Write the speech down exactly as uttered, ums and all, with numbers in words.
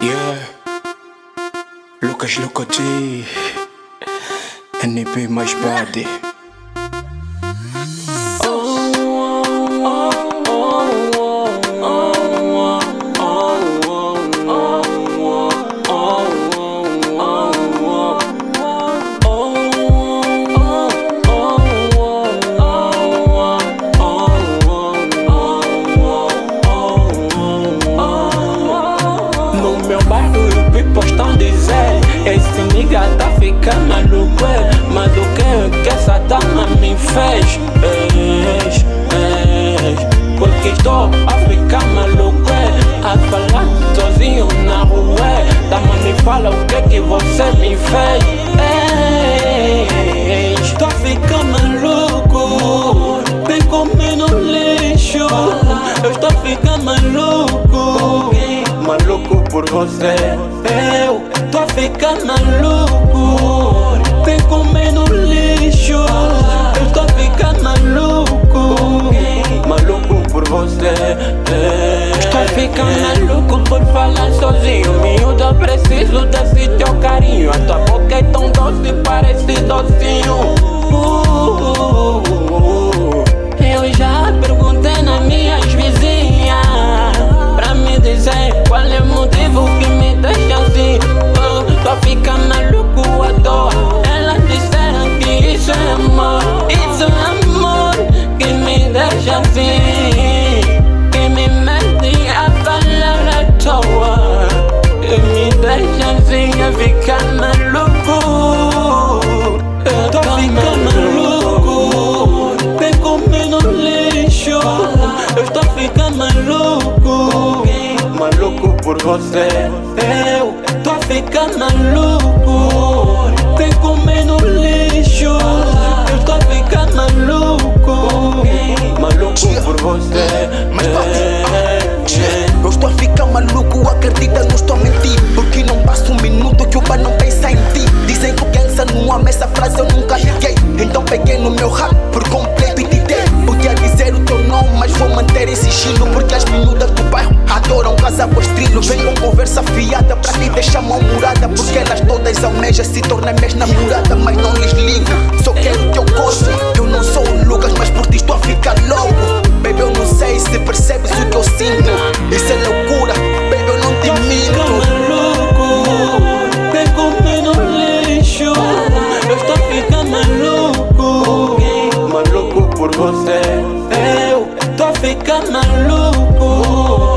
Yeah, Lucas Lucati, N P mais bad. Postam dizer, esse nigga tá ficando maluco, é. Mas o que que essa dama me fez? Ex, ex, porque estou a ficar maluco, é. A falar sozinho na rua, é. Dama me fala o que que você me fez. Ex, estou a ficar maluco, vem comendo lixo. Eu estou a ficar maluco, maluco por você. Eu tô a ficar maluco, vem comendo lixo. Eu tô a ficar maluco, maluco por você. Estou a ficar maluco por falar sozinho. Miúdo, eu preciso desse teu carinho. A tua boca é tão doce, parece docinho. uh, uh, uh. Eu já perguntei nas minhas vizinhas pra me dizer qual é o motivo que me deixa assim. Oh, tô a ficar maluco à toa. Elas disseram que isso é amor. Isso é amor que me deixa assim, que me mete a falar à toa, que me deixa assim a ficar maluco. Eu tô a ficar maluco, vem comendo lixo. Eu estou a ficar maluco, maluco por você. Eu tô a ficar maluco, vem comendo lixo. Eu tô a ficar maluco, maluco por você. Mas eu estou a ficar maluco, acredita, não estou a mentir. Porque não passa um minuto que o bar não pensa em ti. Dizem que criança não ama, essa frase eu nunca liguei. Então peguei no meu rap por completo e te dei. Podia dizer o teu nome, mas vou manter esse sigilo. Porque as miúdas do bairro adoram casa com estilo. Vem com conversa fiada pra te deixar mal-humorada. Porque elas todas almejam se tornar minhas namoradas. Mas não lhes ligo, só quero o teu corpo. Eu não sou o Lucas, mas por ti estou a ficar louco. Baby, eu não sei se percebes o que eu sinto. Isso é loucura, baby, eu não te minto. Vem comendo lixo. Eu estou a ficar maluco, maluco por você. Eu tô a ficar maluco.